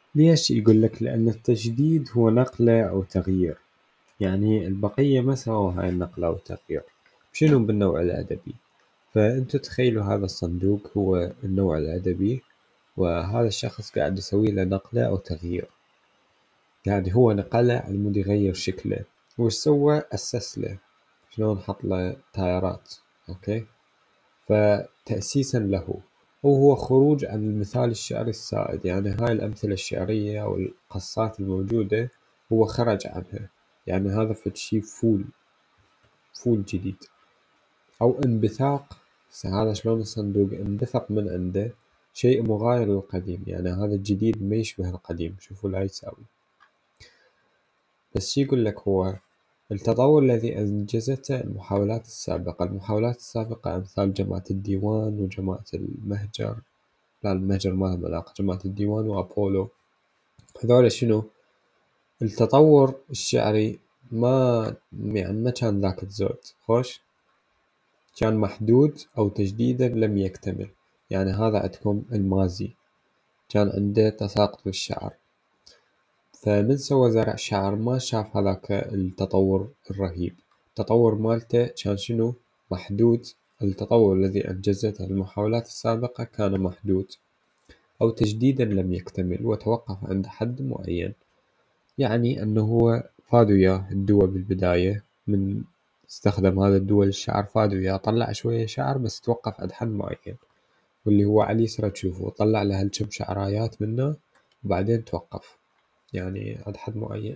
ليش؟ يقول لك لأن التجديد هو نقلة أو تغيير، يعني البقية ما سووا هاي النقلة أو التغيير. شنو بالنوع الأدبي؟ فأنتوا تخيلوا هذا الصندوق هو النوع الأدبي، وهذا الشخص قاعد يسوي له نقلة أو تغيير، قاعد هو نقله على مود يغير شكله. وش سوى؟ أسس له، شلون حط له تايرات، أوكي؟ فتأسيسا له، وهو خروج عن المثال الشعري السائد، يعني هاي الأمثلة الشعرية أو القصات الموجودة هو خرج عنها، يعني هذا فد شي فول جديد أو انبثاق. هذا شلون الصندوق انبثق من عنده شيء مغاير للقديم، يعني هذا الجديد ما يشبه القديم. شوفوا لا يساوي. بس شي يقول لك هو التطور الذي أنجزته المحاولات السابقة. المحاولات السابقة أمثال جماعة الديوان وجماعة المهجر، لا المهجر ما لهم علاقة، جماعة الديوان وأبولو. هذول شنو؟ التطور الشعري ما يعني ما كان ذاك الزود خوش، كان محدود أو تجديدا لم يكتمل. يعني هذا عندكم المازي كان عنده تساقط بالشعر، فمن سوى زرع شعر ما شاف هذاك التطور الرهيب. التطور مالته كان شنو؟ محدود. التطور الذي أنجزته المحاولات السابقة كان محدود أو تجديدا لم يكتمل وتوقف عند حد معين. يعني أنه هو فاد وياه الدواء بالبداية، من استخدم هذا الدواء للشعر فاد وياه، طلع شوية شعر بس توقف عند حد معين، واللي هو على اليسرى تشوفه طلع له هالكم شعرايات منه وبعدين توقف، يعني عند حد معين.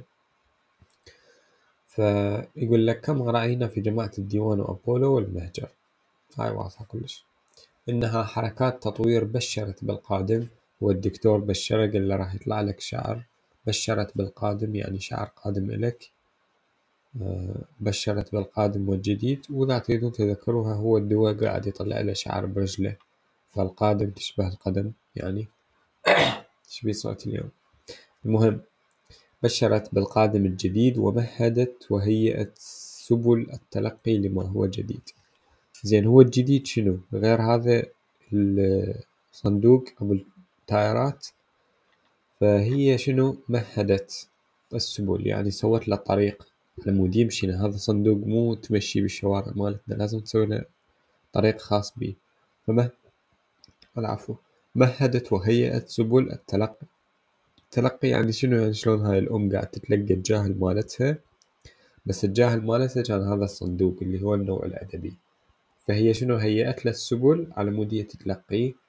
فيقول لك كما رأينا في جماعة الديوان وأبولو والمهجر، هاي واضحة كلش، إنها حركات تطوير بشرت بالقادم. والدكتور بشره قال له راح يطلع لك شعر، بشرت بالقادم يعني شعر قادم إلك. بشرت بالقادم والجديد، وإذا تريدون تذكروها هو الدواء قاعد يطلع له شعر برجله، فالقادم تشبه القدم، يعني تشبيه صوت اليوم. المهم بشرت بالقادم الجديد ومهدت وهيئت سبل التلقي لما هو جديد. زين هو الجديد شنو غير هذا الصندوق أو التايرات؟ فهي شنو مهدت السبل، يعني سوت له طريق على مود يمشي. هذا صندوق مو تمشي بالشوارع مالتنا، لازم تسوي له طريق خاص بيه. فمه العفو مهدت وهيئت سبل التلقي. التلقي يعني شنو؟ يعني شلون هاي الأم قاعد تتلقى الجاهل مالتها، بس الجاهل مالتها كان هذا الصندوق اللي هو النوع الأدبي. فهي شنو هيئت له السبل على مود تتلقيه،